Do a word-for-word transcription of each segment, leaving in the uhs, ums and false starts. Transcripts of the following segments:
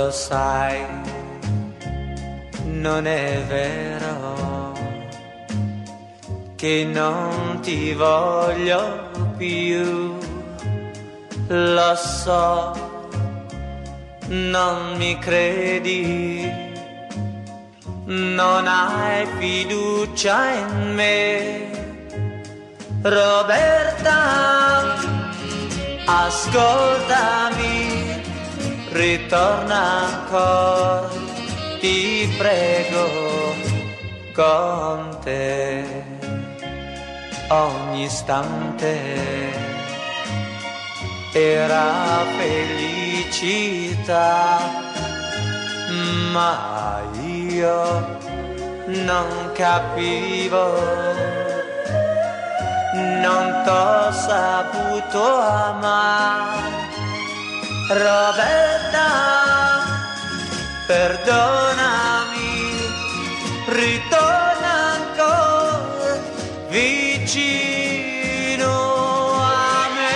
Lo sai, non è vero che non ti voglio più. Lo so, non mi credi, non hai fiducia in me. Roberta, ascoltami, ritorna ancora, ti prego, con te ogni istante era felicità, ma io non capivo, non t'ho saputo amare. Roberta, perdonami, ritorna ancora vicino a me.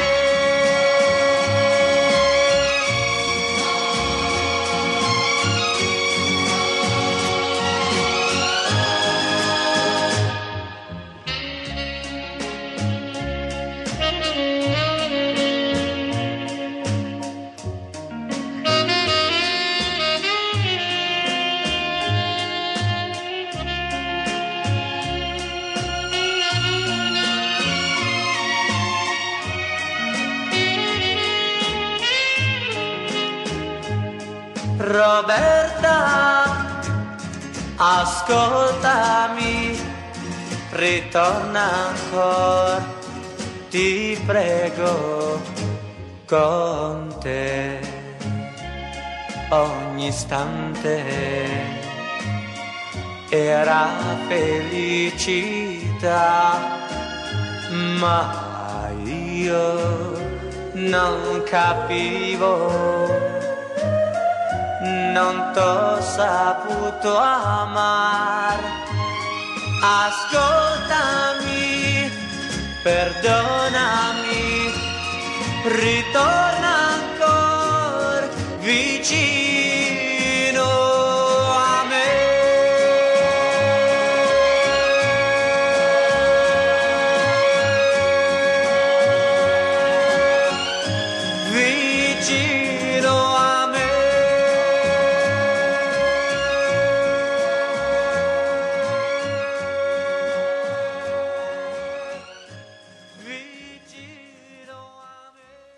Roberta, ascoltami, ritorna ancora, ti prego, con te ogni istante era felicità, ma io non capivo, non t'ho saputo amare. Ascoltami, perdona